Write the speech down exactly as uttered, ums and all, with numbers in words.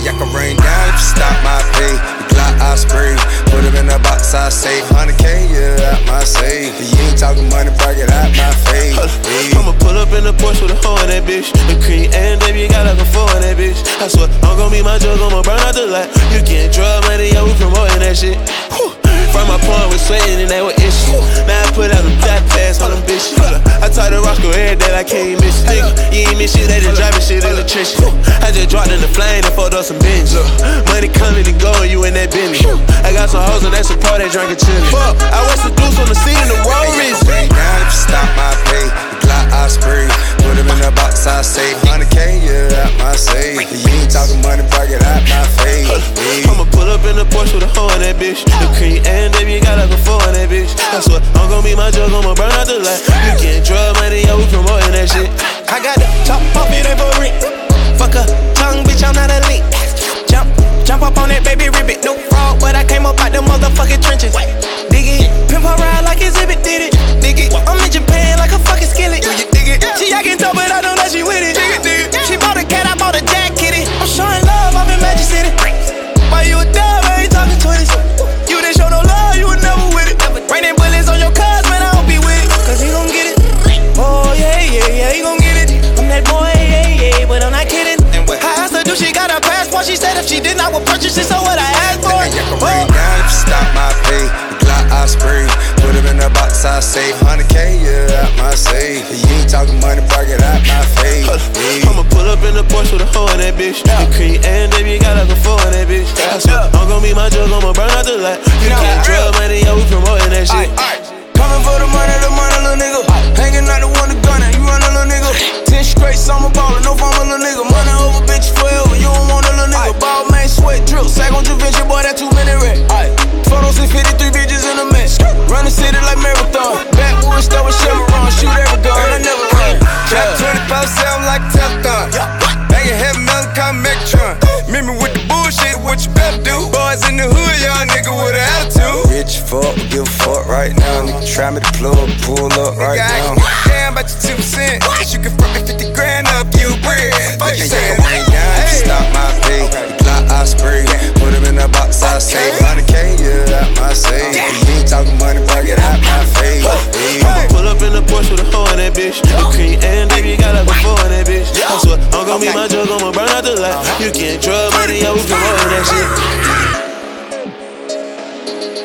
y'all can rain down if you stop my pay. The Glock I spray, put him in a box I save. one hundred K, yeah, out my safe. You ain't talking money, bro, get out my face. Hey. I'ma pull up in the Porsche with a hoe in that bitch. The cream and baby, you got like a four in that bitch. I swear, I'm gon' be my drug, I'ma burn out the light. You getting drug money, yeah, we promoting that shit. Whew. From my point was sweating and they were issues. Now I put out them fat pass on them bitches. I talk to Roscoe every day like I ain't miss nigga. You ain't miss shit, they just driving shit in the trenches. I just dropped in the flame and fucked up some bins. Money coming and going, you in that Bentley. I got some hoes and they support that drinking chili. Fuck, I was seduced on the scene in the road wrist. Rain down if you stop my pay. The Glock I spray, put him in a box I save. one hundred K, yeah, out my safe. You ain't talking money, bro, get out my face. Hey. I'ma pull up in the Porsche with a hoe in that bitch. The cream and baby, you got like a four in that bitch. I swear, I'm gon' be my drug, I'ma burn out the light. You getting drug money, yeah, we promoting that shit. I got the top off, it ain't for rent. Fuck a tongue, bitch, I'm not a link. Jump, jump up on that baby ribbit. No fraud, but I came up out them motherfucking trenches. Dig it, pimp her ride like Exhibit did it. Dig it, I'm in Japan like a fucking skillet. Do you dig it? She acting tough, but I know that she with it. Dig it, dig it. She bought a cat, I bought a jack kitty. I'm showing love, I'm in Magic City. Why you a dub, I ain't talking twenties. You didn't show no love, you were never with it. Raining bullets on your cars, man, I don't be with it. Cause he gon' get it. Oh, yeah, yeah, yeah, he gon' get it. I'm that boy, yeah, yeah, but I'm not kidding. I asked her, do she got a passport? She said if she didn't, I would purchase it, so what I asked for. And y'all can rain down if you stop my pay. The Glock I spray, put him in a box I save. one hundred K, yeah, out my safe. You ain't talking money, bro, get out my face. Hey. I'ma pull up in the Porsche with a hoe in that bitch. The cream and baby, you got like a four in that bitch. I swear, I'm gon' be my drug, I'ma burn out the light. You getting drug money, yeah, we promoting that shit. Coming for the money, the money, little nigga. Hanging out the one to gunner, you run a little nigga. Ten straight summer ballin', no fun, little nigga. Money over bitch forever, you don't want a little nigga. Ball man, sweat, drip, sack on Javinci, boy, that two minute rap. Photos and fifty-three bitches in a mess. Run the city like marathon. Backwoods, start with Chevron, shoot every gun, I never run. Trap twenty-five seven like Teflon. Bangin' heavy metal, call Megatron. Meet me with the bullshit, what you better do? Boys in the hood, y'all nigga with an attitude. Rich fuck, give a fuck right now. Nigga try me to plug, pull up right now. Damn about your two percent. Cause you can front me fifty grand up, you bread. Fuck you saying? Rain down, hey. Stop my pay. The Glock I spray, put him in a box I save. one hundred K, yeah, out my safe. You ain't talking money, bro, get out my face. I'ma pull up in the Porsche with a hoe in that bitch. The cream and baby, you got like a four in that bitch. I swear, I'm gon' be my drug, I'ma burn out the light. You getting drug money, yeah, we promoting that shit.